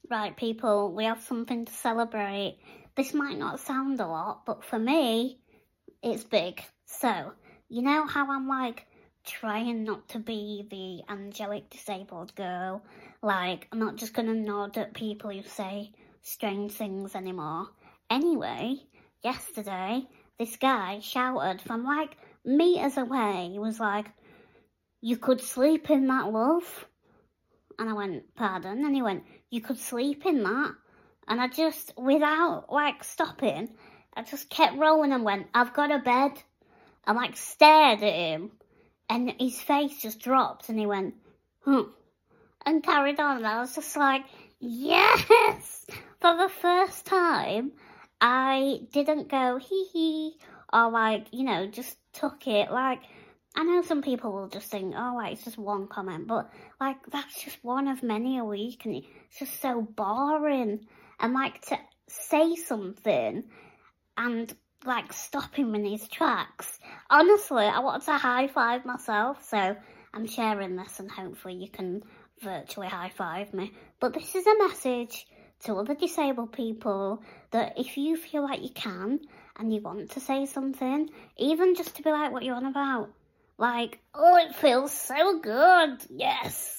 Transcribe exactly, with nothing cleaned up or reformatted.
Right, people, we have something to celebrate. This might not sound a lot, but for me, it's big. So, you know how I'm like trying not to be the angelic disabled girl? Like, I'm not just gonna nod at people who say strange things anymore. Anyway, yesterday, this guy shouted from like meters away. He was like, "You could sleep in that, love." And I went, "Pardon?" And he went, "You could sleep in that." And I just, without like stopping, I just kept rolling and went, "I've got a bed." I like stared at him and his face just dropped and he went, "Huh," and carried on. And I was just like, yes! For the first time, I didn't go hee hee or like, you know, just took it like, I know some people will just think, oh, like, it's just one comment, but, like, that's just one of many a week, and it's just so boring. And, like, to say something and, like, stop him in his tracks. Honestly, I wanted to high-five myself, so I'm sharing this, and hopefully you can virtually high-five me. But this is a message to other disabled people that if you feel like you can, and you want to say something, even just to be like, what you're on about, like, oh, it feels so good, yes.